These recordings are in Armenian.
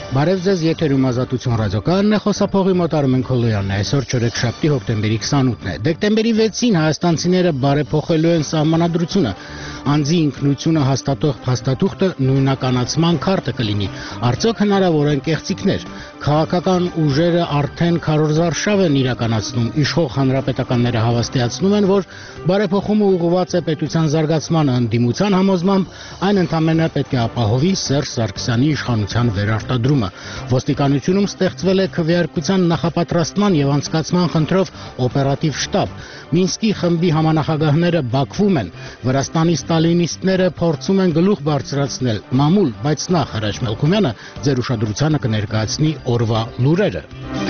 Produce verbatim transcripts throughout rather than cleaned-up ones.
Բարև ձեզ, եթերում Ազատություն ռադիոկայանն է, խոսափողի մոտ Արմեն Քոլոյանն է, այսօր չորեքշաբթի հոկտեմբերի քսանութն է։ Դեկտեմբերի վեցին հայաստանցիները բարեփոխելու են սահմանադրությունը, անձի ինքնությունը հաստատող փաստաթուղթը նույնականացման քարտը կլինի։ Արդյոք հնարավոր են կեղծիքներ։ Քաղաքական ուժերը արդեն քարոզարշավ են իրականացնում, իշխող հանրապետականները հավաստիացնում են, որ բարեփոխումը ուղղված է պետության զարգացմանը, ընդդիմության համոզմամբ այն ընդամենը պետք է ապահովի Սերժ Սարգսյանի իշխանության վերարտադրումը։ Ոստիկանությունում ստեղծվել է քվեարկության նախապատրաստման եւ անցկացման խնդրով օպերատիվ շտաբ։ Մինսկի խմբի համանախագահները Բաքվում են, Վրաստանի ստալինիստները փորձում են գլուխ բարձրացնել մամուլ, բայց նախ Հրաչ Մելքումյանը ձեր ուշադրությանը կներկայացնի օրվա լուրերը։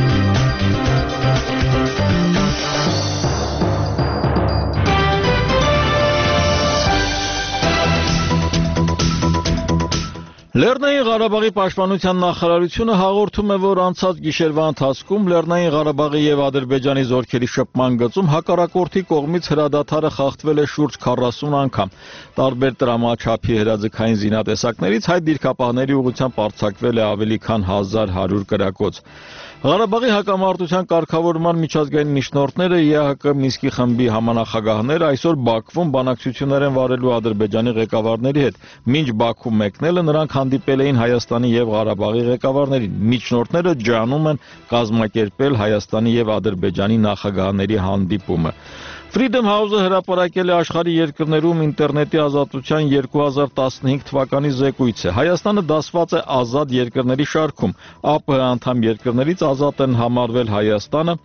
Լեռնային Ղարաբաղի պաշտպանության նախարարությունը հաղորդում է, որ անցած գիշերվա ընթացքում Լեռնային Ղարաբաղի եւ Ադրբեջանի զորքերի շփման գծում հակառակորդի կողմից հրադադարը խախտվել է շուրջ քառասուն անգամ։ Տարբեր տրամաչափի հրաձգային զինատեսակներից հայ դիրքապահների ուղղությամբ արձակվել է ավելի քան հազար հարյուր կրակոց։ Ղարաբաղի հակամարտության կարգավորման միջազգային միջնորդները ԵԱՀԿ Մինսկի խմբի համանախագահները այսօր Բաքվում բանակցություններ են վարելու Ադրբեջանի ղեկավարների հետ։ Մինչ Բաքու մեկնելը նրանք հանդիպել էին Հայաստանի եւ Ղարաբաղի ղեկավարներին։ Միջնորդները ջանում են կազմակերպել Հայաստանի եւ Ադրբեջանի նախագահների հանդիպումը։ Freedom House-ը հրապարակել է աշխարհի երկրներում ինտերնետի ազատության երկու հազար տասնհինգ թվականի զեկույցը։ Հայաստանը դասված է ազատ երկրների շարքում։ ԱՊՀ անդամ երկրներից ազատ են համարվել Հայաստանը,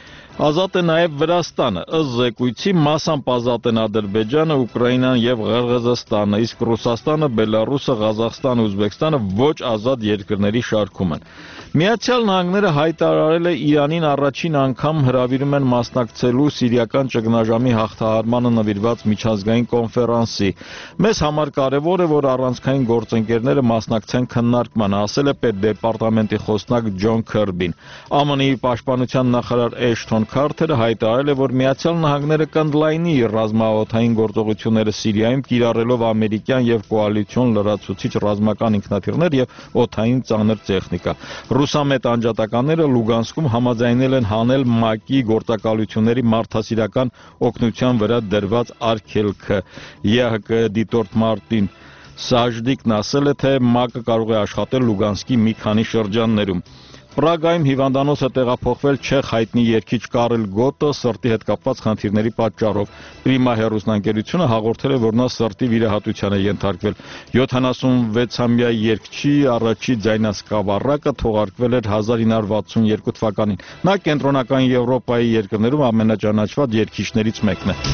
ազատ է նաև Վրաստանը, ըստ զեկույցի մասամբ ազատ են Ադրբեջանը, Ուկրաինան եւ Ղրղըզստանը, իսկ Ռուսաստանը, Բելարուսը, Ղազախստանը, Ուզբեկստանը ոչ ազատ երկրների շարքում են։ Միացյալ Նահանգները հայտարարել է Իրանին առաջին անգամ հրավիրում են մասնակցելու սիրիական ճգնաժամի հաղթահարմանը նվիրված միջազգային կոնֆերանսի։ Մեզ համար կարևոր է, որ առանցքային գործընկերները մասնակցեն քննարկմանը, ասել է պետդեպարտամենտի խոսնակ Ջոն Քըրբին։ ԱՄՆ-ի պաշտպանության նախարար Էշթոն Քարթերը հայտարարել է, որ Միացյալ Նահանգները կընդլայնի իր ռազմաօդային գործողությունները Սիրիայում, կիրառելով ամերիկյան եւ կոալիցիոն լրացուցիչ ռազմական ինքնաթիռներ եւ օդային ծանր տեխնիկա։ Ռուսամետ անջատականները Լուգանսկում համաձայնել են հանել ՄԱԿ-ի գործակալությունների մարդասիրական օգնության վրա դրված արգելքը։ ԵԱՀԿ դիտորդ Մարտին Սաժդիկն ասել է, թե ՄԱԿ-ը կարող է աշխատել Լուգանսկի մի քանի շրջաններում։ Պրագայում հիվանդանոցը տեղափոխվել չեխ հայտնի երգիչ Կարել Գոտը սրտի հետ կապված խնդիրների պատճառով։ Պրիմա հեռուստաընկերությունը հաղորդել է, որ նա սրտի վիրահատության է ենթարկվել։ յոթանասունվեցամյա երգչի առաջի ձայնասկավառակը թողարկվել էր հազար ինը հարյուր վաթսունյերկու թվականին։ Նա կենտրոնական Եվրոպայի երկրներում ամենաճանաչված երգիչներից մեկն է։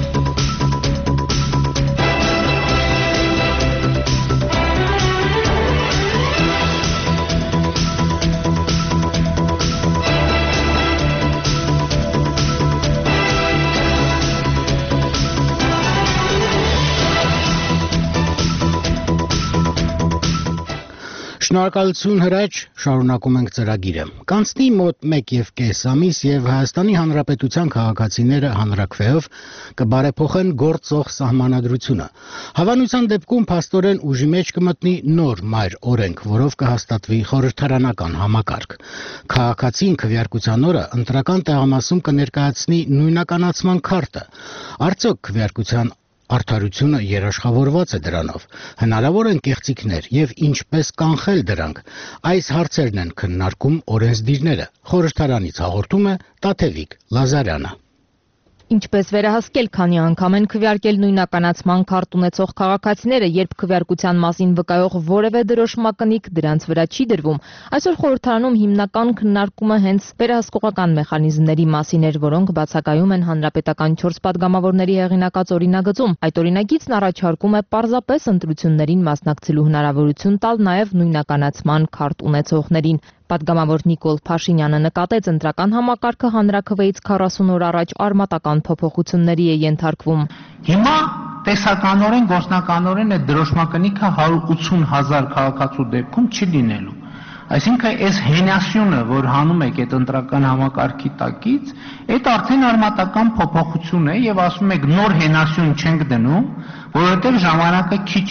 Շնորհակալություն Հրաչ, շարունակում ենք ծրագիրը։ Կանցնի մոտ մեկ եւ կես ամիս եւ Հայաստանի Հանրապետության քաղաքացիները հանրաքվեով կբարեփոխեն գործող սահմանադրությունը։ Հավանության դեպքում փաստորեն ուժի մեջ կմտնի նոր մայր օրենք, որով կհաստատվի խորհրդարանական համակարգ։ Քաղաքացին քվեարկության օրը ընտրական տեղամասում կներկայացնի նույնականացման քարտը։ Արդյոք քվեարկության Արդարությունը երաշխավորված է դրանով։ Հնարավոր են կեղծիքներ եւ ինչպես կանխել դրանք։ Այս հարցերն են քննարկում օրենսդիրները։ Խորհրդարանից հաղորդում է Տաթևիկ Լազարյանը։ Ինչպես վերահսկել, քանի անգամ են քվեարկել նույնականացման քարտ ունեցող քաղաքացիները, երբ քվեարկության մասին վկայող որևէ դրոշմակնիկ դրանց վրա չի դրվում։ Այսօր խորհրդարանում հիմնական քննարկումը հենց վերահսկողական մեխանիզմների մասին էր, որոնք բացակայում են հանրապետական չորս պատգամավորների հեղինակած օրինագծում։ Այդ օրինագիծն առաջարկում է պարզապես ընտրություններին մասնակցելու հնարավորություն տալ նաև նույնականացման քարտ ունեցողներին։ Պատգամավոր Նիկոլ Փաշինյանը նկատեց, ընտրական համակարգը հանրաքվեից քառասուն օր առաջ արմատական փոփոխությունների է ենթարկվում։ Հիմա տեսականորեն, գործնականորեն այդ դրոշմակնիկը հարյուր ութսուն հազար քաղաքացու դեպքում չի լինելու։ Այսինքն այս հենասյունը, որ հանում եք այդ ընտրական համակարգի տակից, այդ արդեն արմատական փոփոխություն է եւ ասում եք նոր հենասյուն չենք դնում, որովհետեւ ժամանակը քիչ է։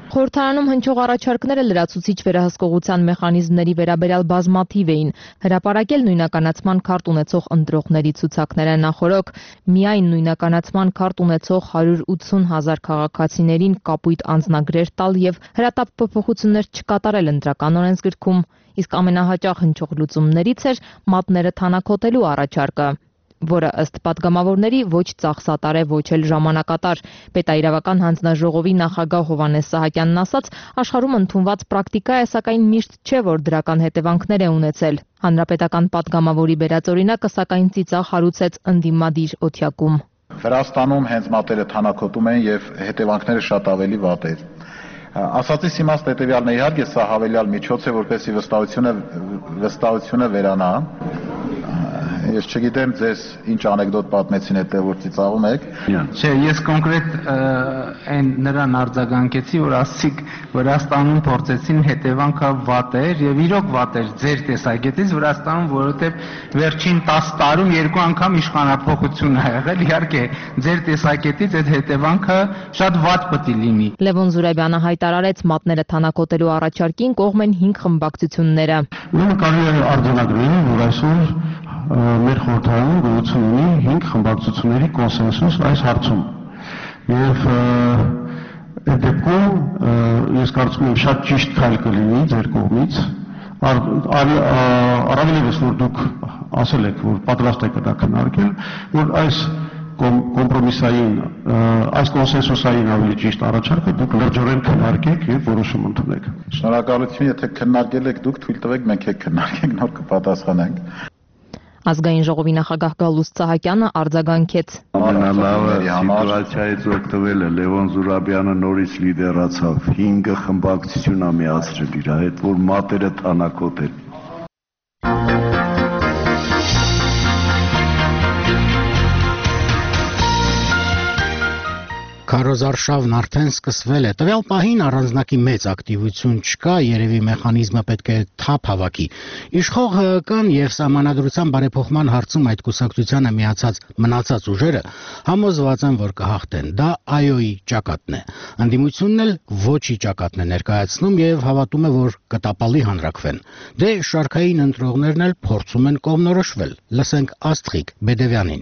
Խորհրդարանում հնչող առաջարկները լրացուցիչ վերահսկողության մեխանիզմների վերաբերյալ բազմաթիվ էին։ Հրապարակել նույնականացման քարտ ունեցող ընտրողների ցուցակները նախորոք միայն նույնականացման քարտ ունեցող հարյուր ութսուն հազար քաղաքացիներին կապույտ անձնագրեր տալ եւ հրատապ փոփոխություններ չկատարել ընտրական օրենսգրքում, իսկ ամենահաճախ հնչող լուծումներից էր մատները թանաքոտելու առաջարկը, որը ըստ падգամավորների ոչ ծախսատար է, ոչ էլ ժամանակատար։ Պետաիրավական հանձնաժողովի նախագահ Հովհաննես Սահակյանն ասաց, աշխարհում ընդունված պրակտիկա է, սակայն միշտ չէ, որ դրական հետևանքներ է ունեցել։ Հանրապետական падգամավորի բերած օրինակը սակայն ծիծաղ հարուցեց ընդդիմադիր օթյակում։ Վրաստանում հենց մատերը թանաքոտում են եւ հետևանքները շատ ավելի վատ էր։ Ասածից իմաստը հետեւյալն է, իհարկե սա հավելյալ միջոց է, որպեսզի վստահությունը վստահությունը վերանա։ Ես չգիտեմ ձեզ ինչ անեկդոտ պատմեցին հետո որ ծիծաղում եք։ Չէ, ես կոնկրետ այն նրան արձագանքեցի, որ ասցիք Վրաստանում փորձեցին հետևանքը վատ էր եւ իրոք վատ էր ձեր տեսակետից Վրաստանում, որովհետեւ վերջին տասը տարում երկու անգամ իշխանափոխություն ա եղել, իհարկե ձեր տեսակետից այդ հետևանքը շատ վատ պետք է լինի։ Լևոն Զուրաբյանը հայտարարեց մատները թանաքոտելու առաջարկին կողմ են հինգ խմբակցությունները։ Ուրեմն կարելի է արձանագրել, որ այսօր մեր խորհրդարանում գոյություն ունի հինգ խմբակցությունների կոնսենսուս այս հարցում։ Եվ այդ դեպքում ես կարծում եմ շատ ճիշտ քայլ կլինի ձեր կողմից, առավելևս որ դուք ասել եք, որ պատրաստ եք դա քննարկել, որ այս կոմպրոմիսային, այս կոնսենսուսային ավելի ճիշտ առաջարկը դուք լրջորեն քննարկեք եւ որոշում ընդունեք։ Շնորհակալություն, եթե քննարկել եք դուք, թույլ տվեք մենք եք քննարկենք, նոր կպատասխանենք։ Ազգային ժողովի նախագահ Գալուստ Սահակյանը արձագանքեց. Ամենալավը սիտուացիայից օգտվելը Լևոն Զուրաբյանը նորից լիդերացավ, հինգը խմբակցություն ա միացրել իր հետ, որ մատերը թանաքոտել։ Քարոզարշավն արդեն սկսվել է։ Տվյալ պահին առանձնակի մեծ ակտիվություն չկա, երևի մեխանիզմը պետք է թափ հավաքի։ Իշխող ՀՀԿ-ն եւ Սահմանադրության բարեփոխման հարցում այդ կուսակցությանը միացած մնացած ուժերը համոզված են, որ կհաղթեն։ Դա ԱՅՈ-ի ճակատն է։ Անդիմությունն էլ ոչի ճակատն է ներկայացնում եւ հավատում է, որ կտապալի հանրակվեն։ Դե շարքային ընտրողներն էլ փորձում են կողմնորոշվել։ Լսենք Աստղիկ Բեդևյանին։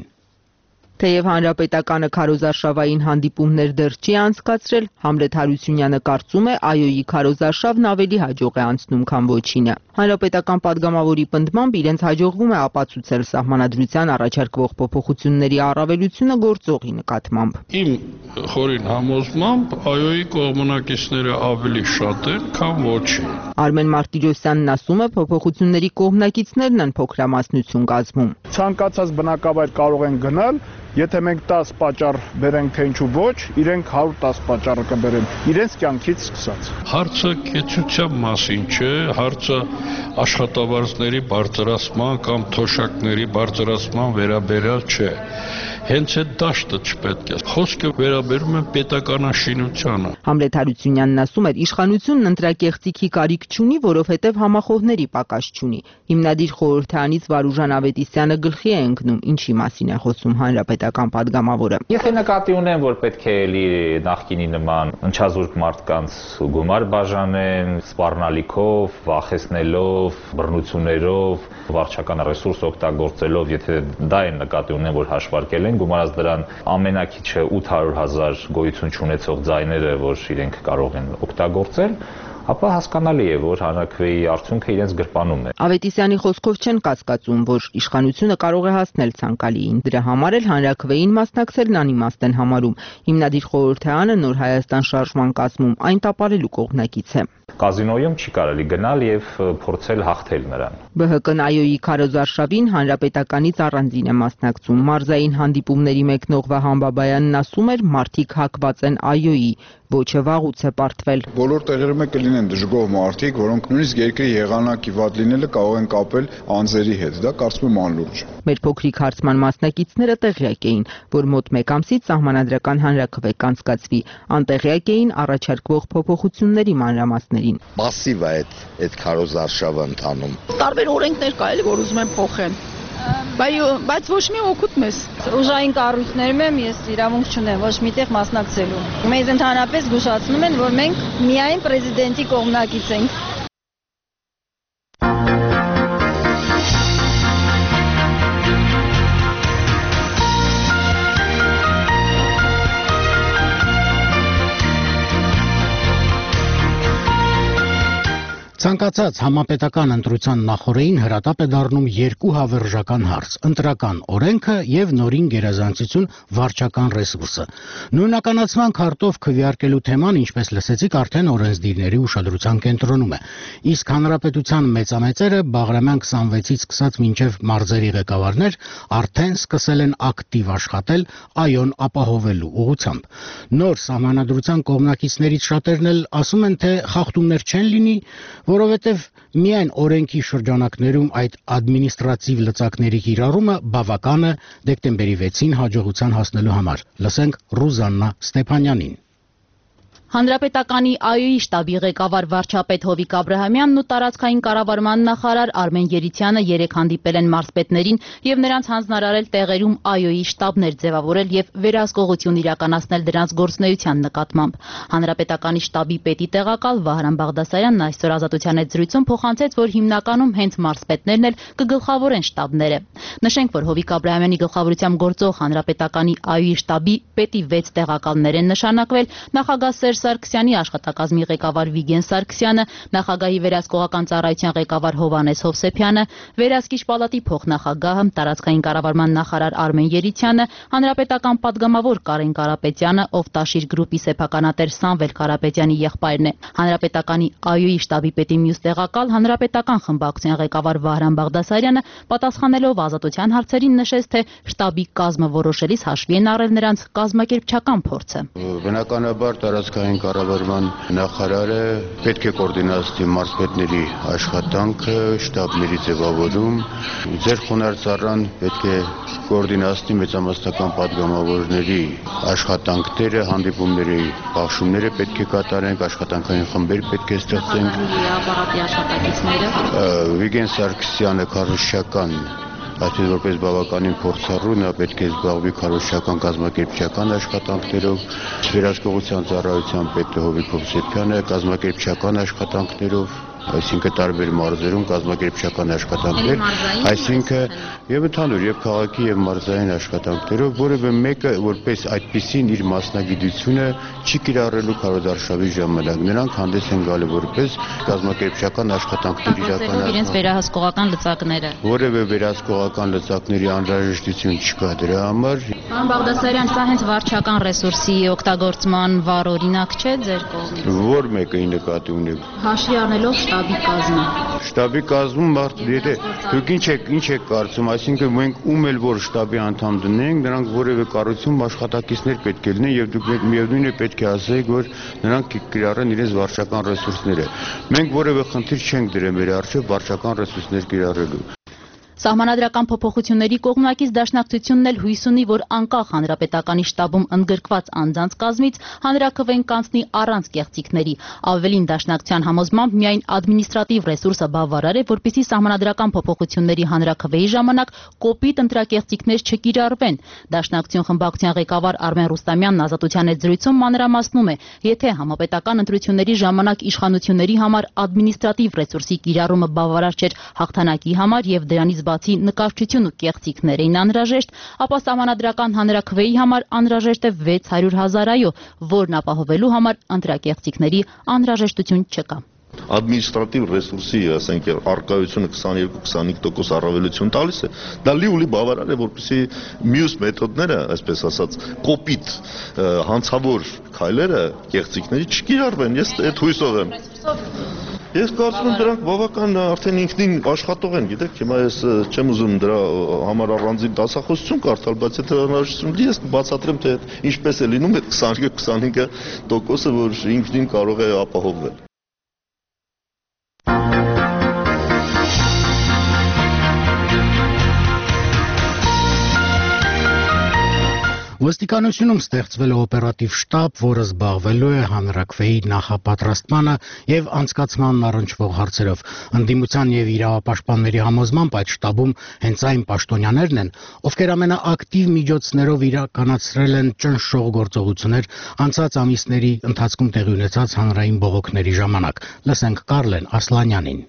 Թեև հանրապետականը քարոզարշավային հանդիպումներ դեռ չի անցկացրել, Համլետ Հարությունյանը կարծում է ԱՅՈ-ի քարոզարշավն ավելի հաջող է անցնում, քան ոչինը։ Հանրապետական падգամավորի պնդմամբ իրենց հաջողվում է ապացուցել Սահմանադրության առաջարկվող փոփոխությունների առավելությունը գործողի նկատմամբ։ Իմ խորին համոզմամբ ԱՅՈ-ի կողմնակիցները ավելի շատ են, քան ոչի։ Արմեն Մարտիրոսյանն ասում է, փոփոխությունների կողմնակիցներն են փոքրամասնություն կազմում։ Ցանկացած բնակավայր կարող են գնալ, եթե մենք տասը պատճառ բերենք թե ինչու ոչ, իրենք հարյուր տասը պատճառը կբերեն, իրենց կյանքից սկսած։ Հարցը կեցության մասին չէ, հարցը աշխատավարձների բարձրացման կամ թոշակների բարձրացման վերաբերյալ չէ։ Հենց այդ դաշտը չպետք է։ Խոսքը վերաբերում է պետականաշինությանը։ Համլետ Հարությունյանն ասում էր, իշխանությունն ընտրակեղծիքի կարիք չունի, որովհետև համախոհների պակաս չունի։ Հիմնադիր խորհրդարանից Վարուժան Ավետիսյանը գլխի է ընկնում, ինչի մասին է խոսում հանրապետական падգամավորը։ Եթե նկատի ունեն, որ պետք է էլի նախկինի նման ընչազուրկ մարդկանց գումար բաժանեն, սպառնալիքով, վախեցնելով, բռնություններով, վարչական ռեսուրս օգտագործելով, եթե դա են նկատի ունեն, որ հաշվարկել են, գումարած դրան ամենակիչը ութ հարյուր հազար գոյություն չունեցող ձայները, որ իրենք կարող են օգտագործել, ապա հասկանալի է, որ հանրակրվեի արդյունքը իրենց գրպանում է։ Ավետիսյանի խոսքով չեն կասկածում, որ իշխանությունը կարող է հասնել ցանկալիին։ Դրա համար էլ հանրակրվեին մասնակցելն անիմաստ են համարում։ Հիմնադիր խորհրդարանը Նոր Հայաստան շարժման կազմում այն տապալելու կողմնակից է։ Կազինոյում չի կարելի գնալ եւ փորձել հաղթել նրան։ ԲՀԿ-ն ԱՅՈ-ի քարոզարշավին հանրապետականից առանձին է մասնակցում։ Մարզային հանդիպումների մեկնող Վահան Բաբայանն ասում էր, մարդիկ հակված են ԱՅՈ-ի, ոչը վաղուց է պարտվել։ Բոլոր տեղերում է կլինեն դժգոհ մարդիկ, որոնք նույնիսկ երկրի եղանակի վատ լինելը կարող են կապել անձերի հետ։ Դա կարծում եմ անլուրջ։ Մեր փոքրիկ հարցման մասնակիցները տեղյակ էին, որ մոտ մեկ ամսից Սահմանադրական հանրաքվե կանցկացվի, անտեղյակ էին առաջարկվող փոփոխությունների մանրամասներին։ Մասիվ է այդ այդ քարոզարշավը ընթանում։ Տարբեր օրենքներ կա, էլի որ ուզում են փոխեն։ Բայց ոչ մի օգուտ մեզ։ Ուժային կառույցներում եմ ես իրավունք չունեմ ոչ միտեղ մասնակցելու։ Մեզ ընդհանրապես զգուշացնում են, որ մենք միայն պրեզիդենտի կողմնակից ենք։ Ցանկացած համապետական ընտրության նախօրեին հրատապ է դառնում երկու հավերժական հարց՝ ընտրական օրենքը եւ նորին գերազանցություն վարչական ռեսուրսը։ Նույնականացման քարտով քվեարկելու թեման, ինչպես լսեցիք, արդեն օրենսդիրների ուշադրության կենտրոնում է։ Իսկ հանրապետության մեծամեծերը Բաղրամյան քսանվեցից սկսած մինչև մարզերի ղեկավարներ արդեն սկսել են ակտիվ աշխատել այոն ապահովելու ուղղությամբ։ Նոր սահմանադրության կողմնակիցներից շատերն էլ ասում են, թե խախտումներ չեն լինի, որովհետև միայն օրենքի շրջանակներում այդ ադմինիստրատիվ լծակների կիրառումը բավական է դեկտեմբերի վեցին հաջողության հասնելու համար։ Լսենք Ռուզաննա Ստեփանյանին։ Հանրապետականի ԱՅՈ-ի շտաբի ղեկավար վարչապետ Հովիկ Աբրահամյանն ու տարածքային կառավարման նախարար Արմեն Երիցյանը երեկ հանդիպել են մարզպետներին եւ նրանց հանձնարարել տեղերում ԱՅՈ-ի շտաբներ ձևավորել եւ վերահսկողություն իրականացնել դրանց գործունեության նկատմամբ։ Հանրապետականի շտաբի պետի տեղակալ Վահրամ Բաղդասարյանն այսօր Ազատության հետ զրույցում փոխանցեց, որ հիմնականում հենց մարզպետներն էլ կգլխավորեն շտաբները։ Նշենք, որ Հովիկ Աբրահամյանի գլխավորությամբ գործող Հանրապետականի ԱՅՈ-ի շտաբի պետի վեց տեղակալներ են նշանակվել, նախագահ Սերժ Սարգսյանի աշխատակազմի ղեկավար Վիգեն Սարգսյանը, նախագահի վերահսկողական ծառայության ղեկավար Հովհաննես Հովսեփյանը, վերահսկիչ պալատի փոխնախագահը, տարածքային կառավարման նախարար Արմեն Երիցյանը, հանրապետական падգամավոր Կարեն Կարապետյանը, ով Տաշիր գրուպի սեփականատեր Սամվել Կարապետյանի եղբայրն է, հանրապետականի ԱՅՈ-ի շտաբի պետի մյուս տեղակալ, հանրապետական խմբակցության ղեկավար Վահրամ Բաղդասարյանը, պատասխանելով Ազատության հարցերին, նշեց, թե շտաբի կազմը որոշելիս հաշվի են առել նրանց կազմակերպչական փորձը։ Բնականաբար տարածքային կառավարման նախարարը պետք է կոորդինացնի մարզպետների աշխատանքը, շտաբների ձևավորում, ձեր խոնարհ ծառան պետք է կոորդինացնի մեծամասնական падգամավորների աշխատանքները, հանդիպումների բաշխումները պետք է կատարենք, աշխատանքային խմբեր պետք է ստեղծենք։ Ապարատի աշխատակիցները Վիգեն Սարգսյանը քարոզչական Այսպես որպես բավականին փորձառու նա պետք է զբաղվի քարոզչական կազմակերպչական աշխատանքներով, վերահսկողության ծառայության պետ Հովիկ Հովսեփյանը կազմակերպչական աշխատանքներով, այսինքն տարբեր մարզերում կազմակերպչական աշխատանքներ, այսինքն եւ ընդհանուր եւ քաղաքի եւ մարզային աշխատանքներով, որևէ մեկը որպես այդպիսին իր մասնագիտությունը չի կիրառելու քարոզարշավի ժամանակ։ Նրանք հանդես են գալու որպես կազմակերպչական աշխատանքներ իրականացնող իրենց վերահսկողական լծակները։ Որևէ վերահսկողական լծակների անհրաժեշտություն չկա դրա համար։ Պարոն Բաղդասարյան, սա հենց վարչական ռեսուրսի օգտագործման վառ օրինակ չէ ձեր կողմից։ Որ մեկը ի նկատի ունեք։ Հաշվի առնելով շտաբի կազմը։ Շտաբի կազմում մարդ եթե դուք ինչ եք ինչ եք կարծում, այսինքն մենք ում էլ որ շտաբի անդամ դնենք, նրանք որևէ կառույցում աշխատակիցներ պետք է լինեն եւ դուք միևնույն է պետք է ասեք, որ նրանք կիրառեն իրենց վարչական ռեսուրսները։ Մենք որևէ խնդիր չենք դրել մեր առջև վարչական ռեսուրսներ կիրառելու։ Սահմանադրական փոփոխությունների կողմնակից դաշնակցությունն էլ հույս ունի, որ անկախ հանրապետականի շտաբում ընդգրկված անձանց կազմից հանրաքվեն կանցնի առանց կեղծիքների։ Ավելին, դաշնակցության համոզմամբ միայն ադմինիստրատիվ ռեսուրսը բավարար է, որպեսզի սահմանադրական փոփոխությունների հանրաքվեի ժամանակ կոպիտ ընտրակեղծիքներ չկիրառվեն։ Դաշնակցություն խմբակցության ղեկավար Արմեն Ռուստամյանն Ազատության հետ զրույցում մանրամասնում է, եթե համապետական ընտրությունների ժամանակ իշխանությունների համար ադմինիստրատիվ ռեսուրսի կիրառումը բավարար չէր հաղթանակի համար եւ դրանից բացի նկարչություն ու կեղծիքներ էին անհրաժեշտ, ապա սահմանադրական հանրաքվեի համար անհրաժեշտ է վեց հարյուր հազար այո, որն ապահովելու համար ընտրակեղծիքների անհրաժեշտություն չկա։ Ադմինիստրատիվ ռեսուրսի, ասենք, արկայությունը քսաներկու քսանհինգ տոկոս առավելություն տալիս է, դա լիովին բավարար է, որպեսզի մյուս մեթոդները, այսպես ասած, կոպիտ հանցավոր քայլերը կեղծիքների չկիրառվեն։ Ես այդ հույսով եմ։ Ես կարծում եմ դրանք բավական արդեն ինքնին աշխատող են, գիտեք, հիմա ես չեմ ուզում դրա համար առանձին դասախոսություն կարդալ, բայց եթե հնարավորություն լինի, ես կբացատրեմ, թե ինչպես է լինում այդ քսաներկու քսանհինգ տոկոսը, որ ինքնին կարող է ապահովվել։ Ոստիկանությունում ստեղծվել է օպերատիվ շտաբ, որը զբաղվելու է հանրաքվեի նախապատրաստմանը եւ անցկացմանն առնչվող հարցերով։ Ընդդիմության եւ իրավապաշտպանների համոզմամբ այդ շտաբում հենց այն պաշտոնյաներն են, ովքեր ամենաակտիվ միջոցներով իրականացրել են ճնշող գործողություններ անցած ամիսների ընթացքում տեղի ունեցած հանրային բողոքների ժամանակ։ Լսենք Կարլեն Ասլանյանին։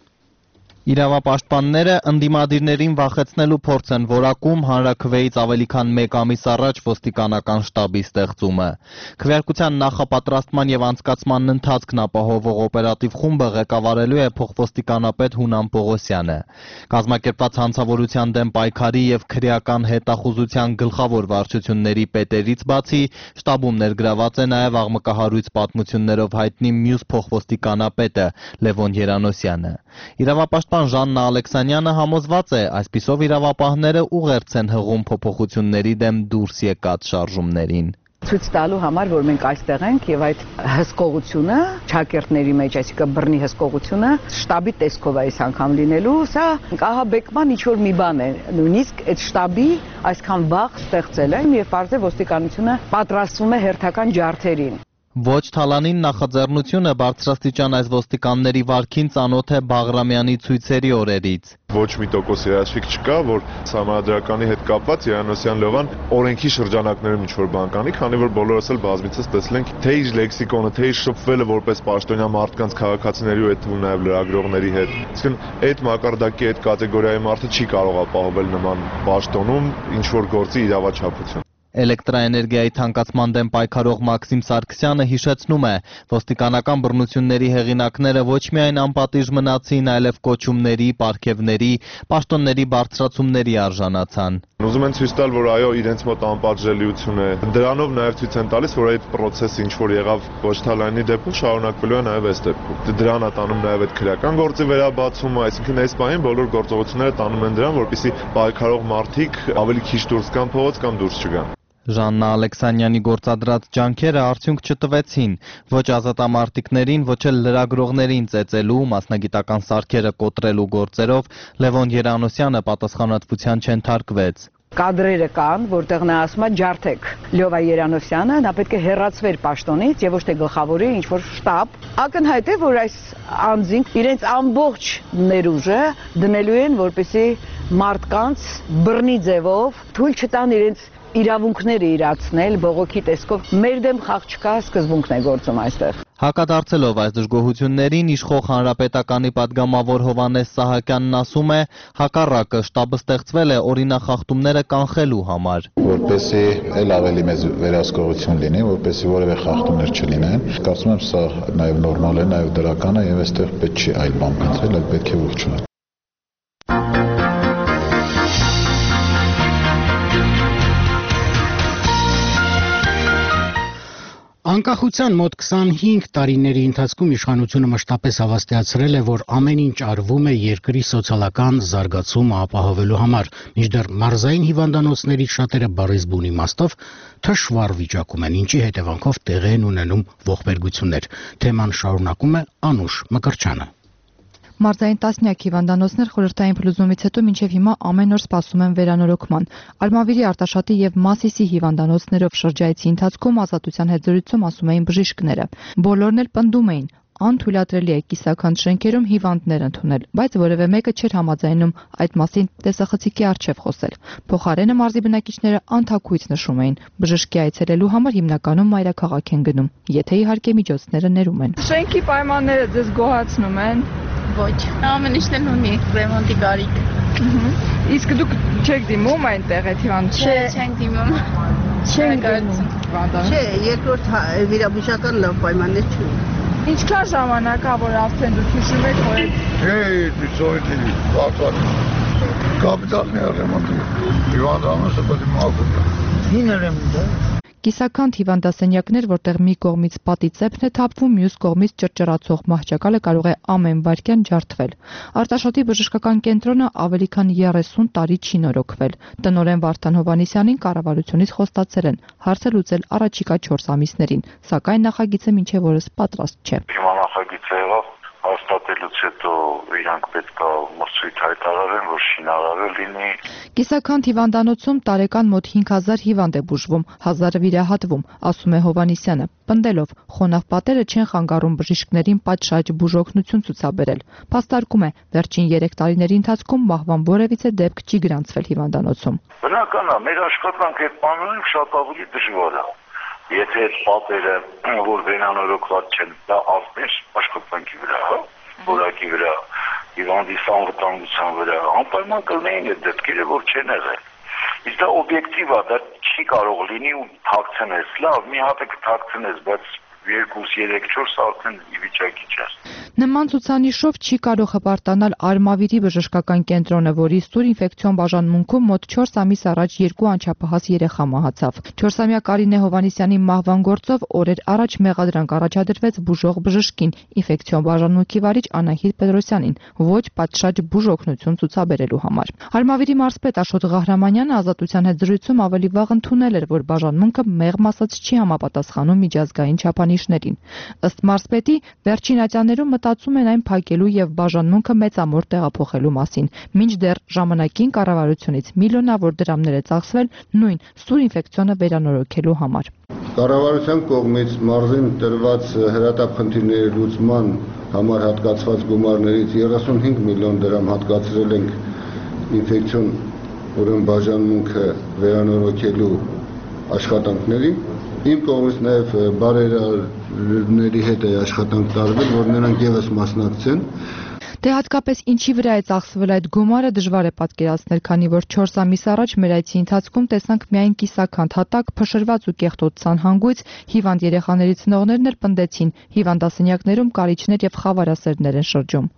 Իրավապաշտպանները ընդդիմադիրներին վախեցնելու փորձ են որակում հանրաքվեից ավելի քան մեկ ամիս առաջ ոստիկանական շտաբի ստեղծումը։ Քվեարկության նախապատրաստման եւ անցկացման ընթացքն ապահովող օպերատիվ խումբը ղեկավարելու է փոխոստիկանապետ Հունան Պողոսյանը։ Կազմակերպված հանցավորության դեմ պայքարի եւ քրեական հետախուզության գլխավոր վարչությունների պետերից բացի շտաբում ներգրաված է նաեւ աղմկահարույց պատմություններով հայտնի մյուս փոխոստիկանապետը Լևոն Երանոսյանը։ Իրավապաշտպան Ժաննա Ալեքսանյանը համոզված է, այսպիսով իրավապահները ուղերձ են հղում փոփոխությունների դեմ դուրս եկած շարժումներին։ Ցույց տալու համար, որ մենք այստեղ ենք եւ այդ հսկողությունը ճակերտների մեջ, այսինքն բռնի հսկողությունը շտաբի տեսքով է այս անգամ լինելու, սա ահաբեկման ինչ որ մի բան է, նույնիսկ այդ շտաբի այսքան վաղ ստեղծել են եւ բարձր ոստիկանությունը պատրաստվում է հերթական ջարդերին։ Ոչ թալանին նախաձեռնությունը բարձրաստիճան այս ոստիկանների վարքին ծանոթ է Բաղրամյանի ցույցերի օրերից։ Ոչ մի տոկոս երաշխիք չկա, որ համադրականի հետ կապված Երանոսյան Լևան օրենքի շրջանակներում ինչ-որ բան կանի, քանի որ բոլորս էլ բազմիցս տեսել ենք թե իր լեքսիկոնը, թե իր շփվելը որպես պաշտոնյա մարդկանց քաղաքացիների ու այդ թվում նաև լրագրողների հետ։ Իսկն այդ մակարդակի այդ կատեգորիայի մարդը չի կարող ապահովել նման պաշտոնում ինչ-որ գործի իրավաչափություն։ Էլեկտրաէներգիայի թանկացման դեմ պայքարող Մաքսիմ Սարգսյանը հիշեցնում է, ոստիկանական բռնությունների հեղինակները ոչ միայն անպատիժ մնացին, այլև կոչումների, պարգևների, պաշտոնների բարձրացումների արժանացան։ Ուզում են ցույց տալ, որ այո, իրենց մոտ անպատժելիություն է։ Դրանով նաև ցույց են տալիս, որ այդ process-ը ինչ որ եղավ ոչ թալանի դեպքում շարունակվելու է նաև այս դեպքում։ Դրան է տանում նաև այդ քրեական գործի վերաբացումը, այսինքն այս պահին բոլոր գործողությունները տանում են դրան, որպեսզի պայքարող մարդիկ ավելի քիչ դուրս գան փողոց կամ դուրս չգան։ Ժաննա Ալեքսանյանի գործադրած ջանքերը արդյունք չտվեցին, ոչ ազատամարտիկներին, ոչ էլ լրագրողներին ծեծելու, մասնագիտական սարքերը կոտրելու գործերով Լևոն Երանոսյանը պատասխանատվության չենթարկվեց։ Կադրերը կան, որտեղ նա ասում է ջարդեք։ Լյովա Երանոսյանը նա պետք է հեռացվեր պաշտոնից եւ ոչ թե գլխավորի ինչ որ շտաբ։ Ակնհայտ է, որ այս անձինք իրենց ամբողջ ներուժը դնելու են, որպեսզի մարդկանց բռնի ձևով թույլ չտան իրենց իրավունքները իրացնել բողոքի տեսքով։ Մեր դեմ խաղ չկա, սկզբունքն է գործում այստեղ։ Հակադարձելով այս դժգոհություններին իշխող հանրապետականի падգամավոր Հովհաննես Սահակյանն ասում է, հակառակը շտաբը ստեղծվել է օրինախախտումները կանխելու համար։ Որպեսզի ել ավելի մեծ վերահսկողություն լինի, որպեսզի որևէ խախտումներ չլինեն։ Կարծում եմ սա նաև նորմալ է, նաև դրական է եւ այստեղ պետք չի այլ բան փնտրել, այլ պետք է ողջունել։ Անկախության մոտ քսանհինգ տարիների ընթացքում իշխանությունը մշտապես հավաստիացրել է, որ ամեն ինչ արվում է երկրի սոցիալական զարգացումը ապահովելու համար, մինչդեռ մարզային հիվանդանոցներից շատերը բառից բուն իմաստով թշվառ վիճակում են, ինչի հետևանքով տեղի են ունենում ողբերգություններ։ Թեման շարունակում է Անուշ Մկրչյանը։ Մարզային տասնյակ հիվանդանոցներ խորհրդային փլուզումից հետո մինչև հիմա ամեն օր սպասում են վերանորոգման։ Արմավիրի, Արտաշատի եւ Մասիսի հիվանդանոցներով շրջայցի ընթացքում ազատության հետ զրույցում ասում էին բժիշկները։ Բոլորն էլ պնդում էին, անթույլատրելի է կիսաքանդ շենքերում հիվանդներ ընդունել, բայց որևէ մեկը չէր համաձայնում այդ մասին տեսախցիկի առջև խոսել։ Փոխարենը մարզի բնակիչները անթակույց նշում էին, բժշկի այցելելու համար հիմնականում մայրաքաղաք են գնում, եթե իհարկե միջոցները ներում են։ Շենքի պայմանները ձեզ գոհացնում են։ Ոչ, ամեն ինչն ունի ռեմոնտի կարիք։ Իսկ դուք չեք դիմում այնտեղ այդ հիվանդության։ Չէ, չենք դիմում։ Չենք դիմում։ Չէ, երկրորդ վիրաբուժական լավ պայմաններ չունի։ Ինչքան ժամանակ ա որ արդեն դուք հիշում եք, որ Չէ, ծովի վարդան կապիտալն է ռեմոնտի։ Հիվանդանոցը պետք է մաքուր։ Հին ռեմոնտ է։ Կիսաքանդ հիվանդասենյակներ, որտեղ մի կողմից պատի ծեփն է թափվում, մյուս կողմից ճռճռացող մահճակալը կարող է ամեն վայրկյան ջարդվել։ Արտաշատի բժշկական կենտրոնը ավելի քան երեսուն տարի չի նորոգվել։ Տնօրեն Վարդան Հովհաննիսյանին կառավարությունից խոստացել են հարցը լուծել առաջիկա չորս ամիսներին, սակայն նախագիծը մինչև օրս պատրաստ չէ։ Հիմա նախագիծը եղավ հաստատելու դրանցից հետո իրանք պետք է մրցույթ հայտարարեն, որ շինարարը լինի։ Կիսաքանդ հիվանդանոցում տարեկան մոտ հինգ հազար հիվանդ է բուժվում, հազարը վիրահատվում, ասում է Հովհաննիսյանը, պնդելով, խոնավ պատերը չեն խանգարում բժիշկներին պատշաճ բուժօգնություն ցուցաբերել։ Փաստարկում է, վերջին երեք տարիների ընթացքում մահվան որևիցե դեպք չի գրանցվել հիվանդանոցում։ Բնական է, մեր աշխատանքը այդ բաներում շատ ավելի դժվար է։ Եթե այդ պատերը, որ վերանորոգված չեն, դա ազդեր աշխատանքի վրա, որակի վրա, հիվանդի անվտանգության վրա, անպայման կլինեին այդ դեպքերը, որ չեն եղել։ Իսկ դա օբյեկտիվ է, դա չի կարող լինի ու թաքցնես, լավ, մի հատ է կթաքցնես, բայց երկու, երեք, չորս արդեն ի վիճակի չես։ Նման ցուցանիշով չի կարող հպարտանալ Արմավիրի բժշկական կենտրոնը, որի սուր ինֆեկցիոն բաժանմունքում մոտ չորս ամիս առաջ երկու անչափահաս երեխա մահացավ։ չորսամյա Կարինե Հովհաննիսյանի մահվան գործով օրեր առաջ մեղադրանք առաջադրվեց բուժող բժշկին, ինֆեկցիոն բաժանմունքի վարիչ Անահիտ Պետրոսյանին, ոչ պատշաճ բուժօգնություն ցուցաբերելու համար։ Արմավիրի մարզպետ Աշոտ Ղահրամանյանը Ազատության հետ զրույցում ավելի վաղ ընդունել էր, որ բաժանմունքը մեղմ ասած չի համապատասխանում միջազգային չափանիշներին։ Ըստ մարզպետի, վերջին ատյաններում մտածում են այն փակելու եւ բաժանմունքը մեծամոր տեղափոխելու մասին, մինչդեռ ժամանակին կառավարությունից միլիոնավոր դրամներ է ծախսվել նույն սուր ինֆեկցիոնը վերանորոգելու համար։ Կառավարության կողմից մարզին տրված հրատապ խնդիրների լուծման համար հատկացված գումարներից երեսունհինգ միլիոն դրամ հատկացրել ենք ինֆեկցիոն ուրեմն բաժանմունքը վերանորոգելու աշխատանքներին։ Իմ կողմից նաև բարերարների հետ է աշխատանք տարվել, որ նրանք եւս մասնակցեն։ Դե հատկապես ինչի վրա է ծախսվել այդ գումարը դժվար է պատկերացնել, քանի որ չորս ամիս առաջ մեր այցի ընթացքում տեսանք միայն կիսաքանդ հատակ, փշրված ու կեղտոտ ցանհանգույց, հիվանդ երեխաների ծնողներն էլ պնդեցին, հիվանդասենյակներում կարիճներ եւ խավարասերներ են շրջում։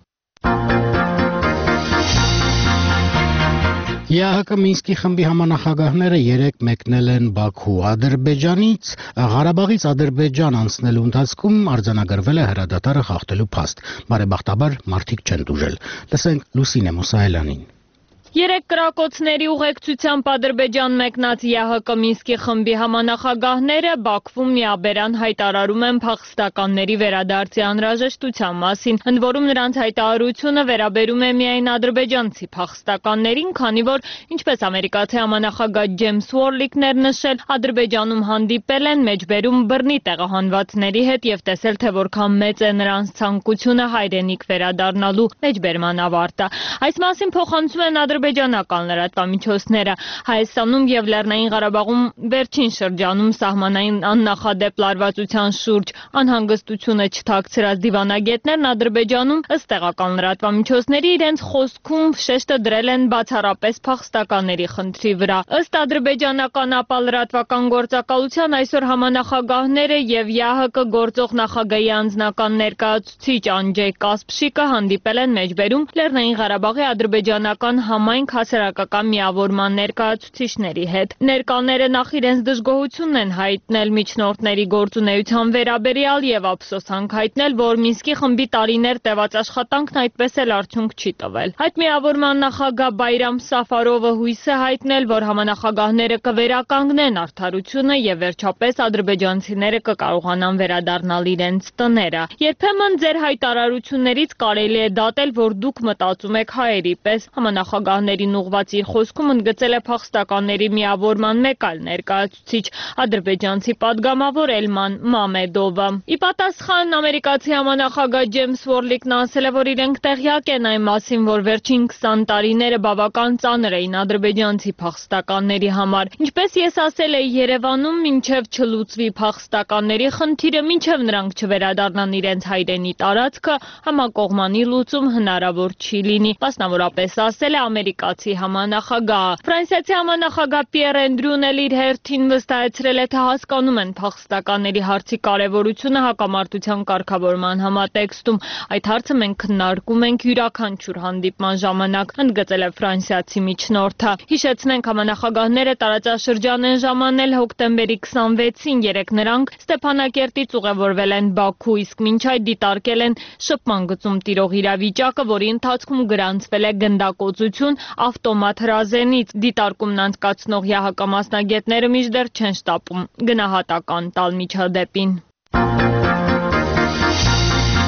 ԵԱՀԿ Մինսկի խմբի համանախագահները երեկ մեկնել են Բաքու։ Ադրբեջանից Ղարաբաղից Ադրբեջան անցնելու ընթացքում արձանագրվել է հրադադարը խախտելու փաստ։ Բարեբախտաբար մարդիկ չեն տուժել։ Լսենք Լուսինե Մուսայելյանին։ Երեք կրակոցների ուղեկցությամբ Ադրբեջան մեկնած ԵԱՀԿ Մինսկի խմբի համանախագահները Բաքվում միաբերան հայտարարում են փախստականների վերադարձի անհրաժեշտության մասին, ընդ որում նրանց հայտարարությունը վերաբերում է միայն ադրբեջանցի փախստականներին, քանի որ, ինչպես ամերիկացի համանախագահ Ջեյմս Ուորլիկն էր նշել, Ադրբեջանում հանդիպել են մեջբերում բռնի տեղահանվածների հետ եւ տեսել, թե որքան մեծ է նրանց ցանկությունը հայրենիք վերադառնալու մեջբերման ավարտը։ Այս մասին փոխանցում են ադրբեջանական լրատվամիջոցները։ Հայաստանում եւ Լեռնային Ղարաբաղում վերջին շրջանում սահմանային աննախադեպ լարվածության շուրջ անհանգստությունը չթաքցրած դիվանագետներն Ադրբեջանում ըստ տեղական լրատվամիջոցների իրենց խոսքում շեշտը դրել են բացառապես փախստականների խնդրի վրա։ Ըստ ադրբեջանական ԱՊԱ լրատվական գործակալության այսօր համանախագահները եւ ԵԱՀԿ գործող նախագահի անձնական ներկայացուցիչ Անջեյ Կասպշիկը հանդիպել են մեջբերում Լեռնային Ղարաբաղի ադրբեջանական համայնք հասարակական միավորման ներկայացուցիչների հետ։ Ներկաները նախ իրենց դժգոհությունն են հայտնել միջնորդների գործունեության վերաբերյալ եւ ափսոսանք հայտնել, որ Մինսկի խմբի տարիներ տևած աշխատանքն այդպես էլ արդյունք չի տվել։ Այդ միավորման նախագահ Բայրամ Սաֆարովը հույս է հայտնել, որ համանախագահները կվերականգնեն արդարությունը եւ վերջապես ադրբեջանցիները կկարողանան վերադառնալ իրենց տները։ Երբեմն ձեր հայտարարություններից կարելի է դատել, որ դուք մտածում եք հայերի պես։ Համանախագահներին ուղղված իր խոսքում ընդգծել է փախստականների միավորման մեկ այլ ներկայացուցիչ, ադրբեջանցի падգամավոր Էլման Մամեդովը։ Ի պատասխան ամերիկացի համանախագահ Ջեյմս Ուորլիկն ասել է, որ իրենք տեղյակ են այն մասին, որ վերջին քսան տարիները բավական ծանր էին ադրբեջանցի փախստականների համար։ Ինչպես ես ասել էի Երևանում, մինչև չլուծվի փախստականների խնդիրը, մինչև նրանք չվերադառնան իրենց հայրենի տարածքը, համակողմանի լուծում հնարավոր չի լինի, մասնավորապես ասել է ամերիկացի համանախագահը։ Ֆրանսիացի համանախագահ Պիեր Էնդրյուն էլ իր հերթին վստահեցրել է, թե հասկանում են փախստականների հարցի կարևորությունը հակամարտության կարգավորման համատեքստում։ Այդ հարցը մենք քննարկում ենք յուրաքանչյուր հանդիպման ժամանակ, ընդգծել է ֆրանսիացի միջնորդը։ Հիշեցնենք, համանախագահները տարածաշրջան են ժամանել հոկտեմբերի քսանվեցին, երեք նրանք Ստեփանակերտից ուղևորվել են Բաքու, իսկ մինչ այդ դիտարկել են շփման գծում տիրող իրավիճակը, որի ընթացքում գրանցվել է գնդակոծություն ավտոմատ հրազենից։ Դիտարկումն անցկացնող ԵԱՀԿ մասնագետները մինչդեռ չեն շտապում գնահատական տալ միջադեպին։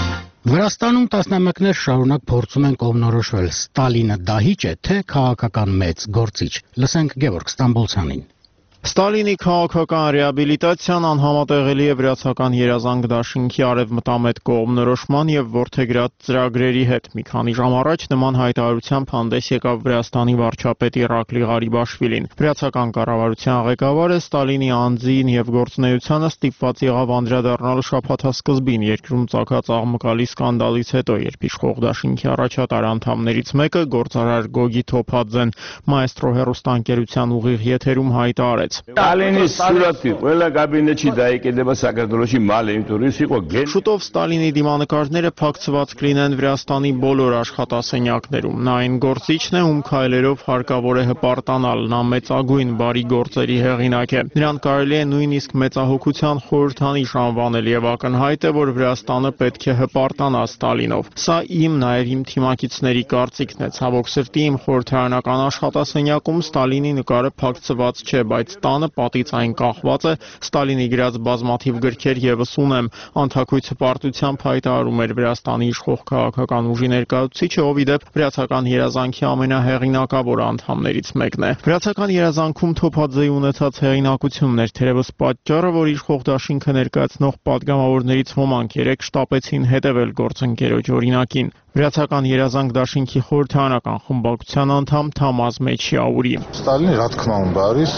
Վրաստանում տասնամյակներ շարունակ փորձում են կողմնորոշվել Ստալինը դահիճ է, թե քաղաքական մեծ գործիչ։ Լսենք Գևորգ Ստամբոլցյանին։ Ստալինի քաղաքական ռեաբիլիտացիան անհամատեղելի է վրացական երազանք դաշինքի արևմտամետ կողմնորոշման եւ որդեգրած ծրագրերի հետ։ Մի քանի ժամ առաջ նման հայտարարությամբ հանդես եկավ Վրաստանի վարչապետ Իրակլի Ղարիբաշվիլին։ Վրացական կառավարության ղեկավարը Ստալինի անձին եւ գործունեությանը ստիպված եղավ անդրադառնալ շաբաթասկզբին երկրում ծագած աղմկալի սկանդալից հետո, երբ իշխող դաշինքի առաջատար անդամներից մեկը գործարար Գոգի Թոփաձեն Մայստրո հեռուստաընկերության ուղիղ եթերում հայտարարեց. Ստալինի սուրաթի ყველა կաբինետში დაიკեდება საქართველოში մալը, იმიტომ ის იყო գեն Շուտով Ստալինի դիմանկարները փակցված կլինեն Վրաստանի բոլոր աշխատասենյակներում։ Նա այն գործիչն է, ում քայլերով հարկավոր է հպարտանալ, նա մեծագույն բարի գործերի հեղինակ է։ Նրան կարելի է նույնիսկ մեծահոգության խորհրդանիշ անվանել եւ ակնհայտ է, որ Վրաստանը պետք է հպարտանա Ստալինով։ Սա իմ նաեւ իմ թիմակիցների կարծիքն է։ Ցավոք սրտի իմ խորհրդարանական աշխատասենյակում Ստալինի նկարը փակցված չէ, բայց տանը պատից այն կախված է, Ստալինի գրած բազմաթիվ գրքեր եւս ունեմ։ Անթակույց հպարտությամբ հայտարարում էր Վրաստանի իշխող քաղաքական ուժի ներկայացուցիչը, ով ի դեպ վրացական երազանքի ամենահեղինակավոր անդամներից մեկն է։ Վրացական երազանքում Թոփաձեի ունեցած հեղինակությունն էր թերևս պատճառը, որ իշխող դաշինքը ներկայացնող падգամավորներից ոմանք երեք շտապեցին հետևել գործընկերոջ օրինակին։ Վրացական երազանք դաշինքի խորհրդարանական խմբակցության անդամ Թամազ Մեչիաուրի։ Ստալինի ռադքման բարիս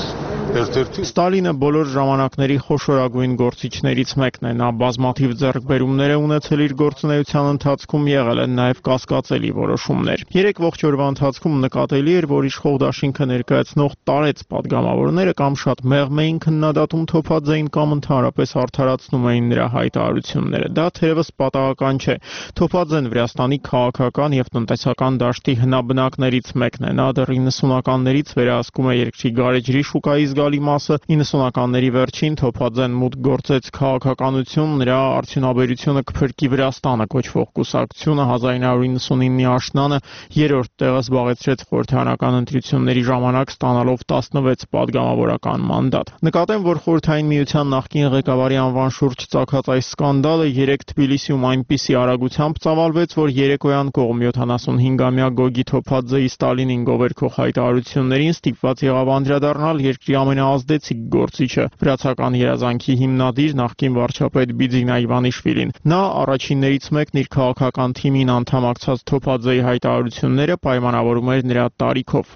Ստալինը բոլոր ժամանակների խոշորագույն գործիչներից մեկն է։ Նա բազմաթիվ ձեռքբերումներ է ունեցել իր գործունեության ընթացքում, եղել են նաև կասկածելի որոշումներ։ Երեք ողջ օրվա ընթացքում նկատելի էր, որ իշխող դաշինքը ներկայացնող տարեց падգամավորները կամ շատ մեղմ էին քննադատում Թոփաձեին կամ ընդհանրապես արդարացնում էին նրա հայտարարությունները։ Դա թերևս պատահական չէ։ Թոփաձեն Վրաստանի քաղաքական եւ տնտեսական դաշտի հնաբնակներից մեկն է։ Նա դեռ իննսունականներից վերահսկում է երկրի գարեջրի շուկայի զգալի մասը։ իննսունականների վերջին Թոփաձեն մուտք գործեց քաղաքականություն, նրա արդյունաբերությունը կփրկի Վրաստանը կոչվող կուսակցությունը հազար ինը հարյուր իննսունինի աշնանը երրորդ տեղը զբաղեցրեց խորհրդարանական ընտրությունների ժամանակ, ստանալով տասնվեց падգամավորական մանդատ։ Նկատեմ, որ Խորհրդային Միության նախկին ղեկավարի անվան շուրջ ծագած այս սկանդալը երեք Թբիլիսիում այնպիսի արագությամբ ծավալվեց, որ երեկոյան կողմ յոթանասունհինգամյա Գոգի Թոփաձեի Ստալինին գովերքող հայտարարություններին ստիպված եղավ անդրադառնալ երկրի ամենաազդեցիկ գործիչը, վրացական երազանքի հիմնադիր նախկին վարչապետ Բիձինա Իվանիշվիլին։ Նա առաջիններից մեկն իր քաղաքական թիմին անդամակցած Թոփաձեի հայտարարությունները պայմանավորում էր նրա տարիքով։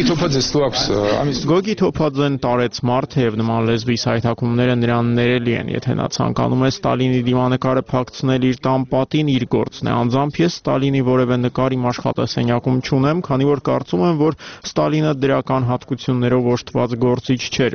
Գոգի Թոփաձեն տարեց մարդ է եւ նման լեզվի հայտակումները նրան ներելի են, եթե նա ցանկանում է Ստալինի դիմանկարը փակցնել իր տան պատին, իր գործն է։ Անձամբ ես Ստալինի որևէ նկար իմ աշխատասենյակում չունեմ, քանի որ կարծում եմ, որ Ստալինը դրական հատկություններով օժտված գործիչ չէր։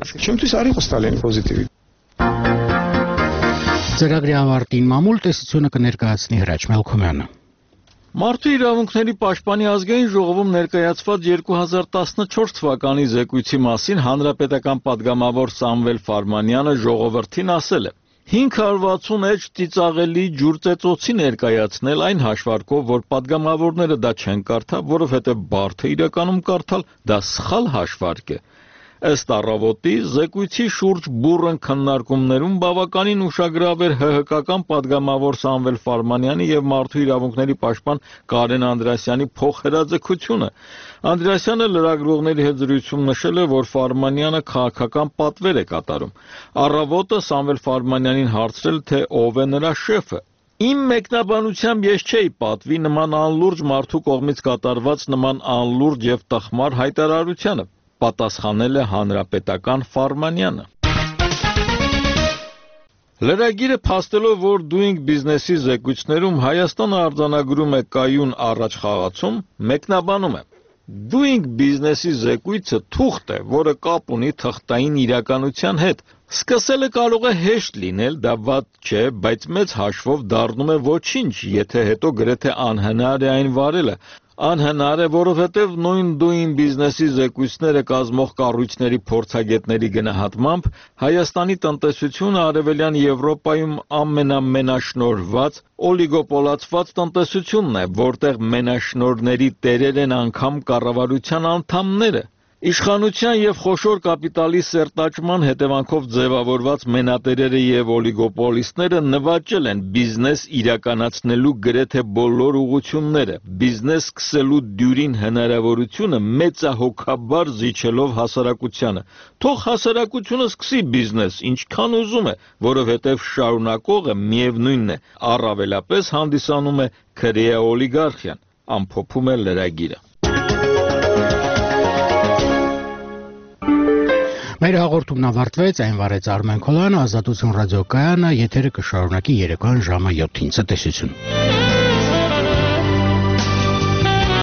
Ծրագրի ավարտին մամուլ տեսությունը կներկայացնի Հրաչ Մելքոմյանը։ Մարդու իրավունքների պաշտպանի ազգային ժողովում ներկայացված երկու հազար տասնչորս թվականի զեկույցի մասին հանրապետական падգամավոր Սամվել Ֆարմանյանը ժողովրդին ասել է. հինգ հարյուր վաթսուն էջ ծիծաղելի ջուրծեծոցի ներկայացնել այն հաշվարկով, որ падգամավորները դա չեն կարդա, որովհետև բարդ է իրականում կարդալ, դա սխալ հաշվարկ է։ Ըստ առավոտի զեկույցի շուրջ բուռն քննարկումներում բավականին ուշագրավ էր ՀՀԿ-ական падգամավոր Սամվել Ֆարմանյանի եւ մարդու իրավունքների պաշտպան Կարեն Անդրեասյանի փոխհրաձգությունը։ Անդրեասյանը լրագրողների հետ զրույցում նշել է, որ Ֆարմանյանը քաղաքական պատվեր է կատարում։ Առավոտը Սամվել Ֆարմանյանին հարցրել, թե ով է նրա շեֆը։ Իմ մեկնաբանությամբ ես չէի պատվի նման անլուրջ մարդու կողմից կատարված նման անլուրջ եւ տխմար հայտարարությանը, պատասխանել է հանրապետական Ֆարմանյանը։ Լրագիրը փաստելով, որ Doing Business-ի զեկույցներում Հայաստանը արձանագրում է կայուն առաջխաղացում, մեկնաբանում է. Doing Business-ի զեկույցը թուղթ է, որը կապ ունի թղթային իրականության հետ։ Սկսելը կարող է հեշտ լինել, դա վատ չէ, բայց մեծ հաշվով դառնում է ոչինչ, եթե հետո գրեթե անհնար է այն վարելը։ Անհնար է, որովհետև նույն Doing Business-ի զեկույցները կազմող կառույցների փորձագետների գնահատմամբ Հայաստանի տնտեսությունը Արևելյան Եվրոպայում ամենամենաշնորհված, օլիգոպոլացված տնտեսությունն է, որտեղ մենաշնորհների տերեր են անգամ կառավարության անդամները։ Իշխանության եւ խոշոր կապիտալի սերտաճման հետևանքով ձևավորված մենատերերը եւ օլիգոպոլիստները նվաճել են բիզնես իրականացնելու գրեթե բոլոր ուղղությունները, բիզնես սկսելու դյուրին հնարավորությունը մեծահոգաբար զիջելով հասարակությանը։ Թող հասարակությունը սկսի բիզնես, ինչքան ուզում է, որովհետեւ շարունակողը միևնույնն է, առավելապես հանդիսանում է քրեա օլիգարխիան, ամփոփում է լրագիրը։ Մեր հաղորդումն ավարտվեց, այն վարեց Արմեն Քոլյանը, Ազատություն ռադիոկայանը, եթերը կշարունակի երեկոյան ժամը յոթին։ Ցտեսություն։